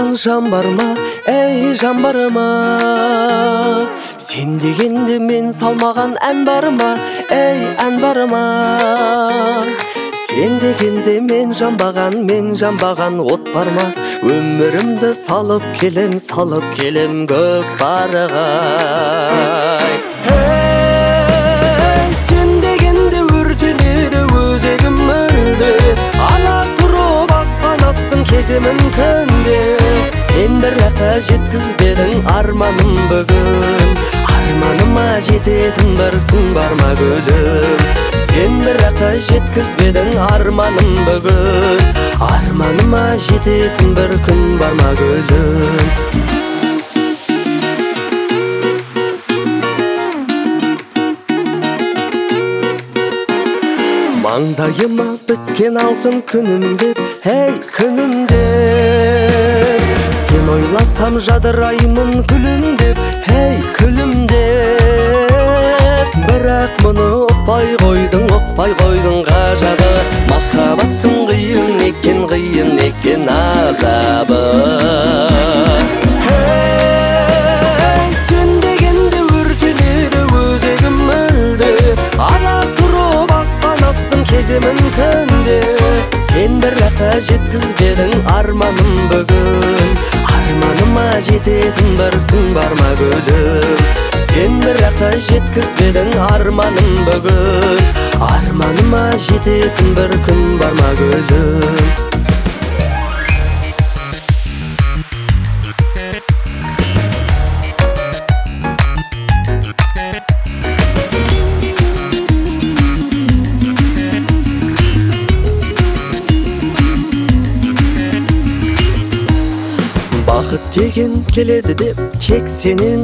салмаған жан бар ма, ей жан бар ма? Сен дегенде мен салмаған ән бар ма, ей ән бар ма? Сен дегенде мен жанбаған от бар ма? Өмірімді салып келем көк парығай. Сен дегенде өртенеді өзегім мүлде, аласұрып аспан астын кеземін күнде. Сен бірақ жеткізбедің арманым бүгін, арманыма жететін бір күн бар ма гүлім? Сен бірақ жеткізбедің арманым бүгін, арманыма жететін бір күн бар ма гүлім? Маңдайыма біткен алтын күнім деп, ей күнім деп. Сен ойласам жадыраймын күлім деп, ей күлім деп. Бірақ мұны ұқпай қойдың ғажабы, махаббаттың қиын екен азабы. Сен дегенде өртенеді өзегім мүлде, аласұрып аспан астын кеземін күнде. Сен бірақ жеткізбедің арманым бүгін, арманыма жететін бір күн бар ма гүлім? Сен бірақ жеткізбедің арманым бүгін, арманыма жететін бір күн бар ма гүлім? Бақыт деген келеді деп тек сенен,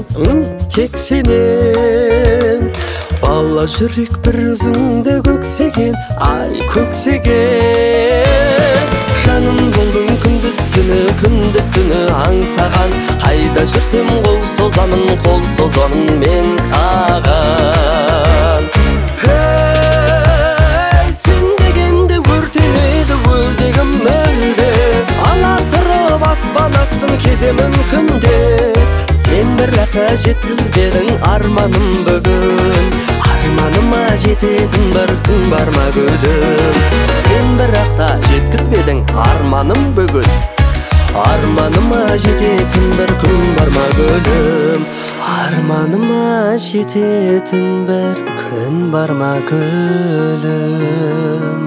бала жүрек бір өзіңді көксеген, ай көксеген. Жаным болдың күндіз түні аңсаған, қайда жүрсем қол созамын мен саған. Сен дегенде өртенеді өзегім мүлде, аласырып аспан астын кеземін күнде. Сен бірақ жеткізбедің арманым бүгін, арманыма жететін бір күн бар ма гүлім? Сен бірақ жеткізбедің арманым бүгін, арманыма жететін бір күн бар ма гүлім? Арманыма жететін бір күн бар ма гүлім?